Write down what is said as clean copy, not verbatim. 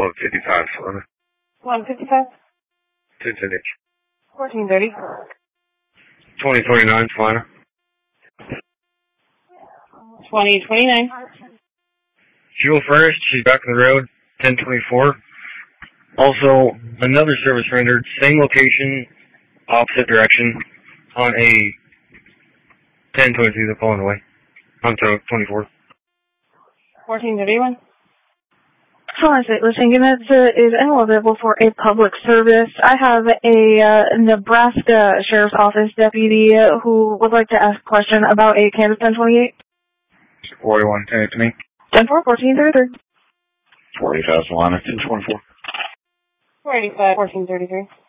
155, Solana. 155? 210. 1430. 2029, Solana. 2029. Fuel furnished, she's back on the road, 1024. Also, another service rendered, same location, opposite direction, on a 1022, they're pulling away. On 24. 1431. Solana State Listing Units is available for a public service. I have a Nebraska Sheriff's Office deputy who would like to ask a question about a Kansas 1028. 41, 10 to me. 10-4, 1433. 45, Solana, 1024. 485, 1433.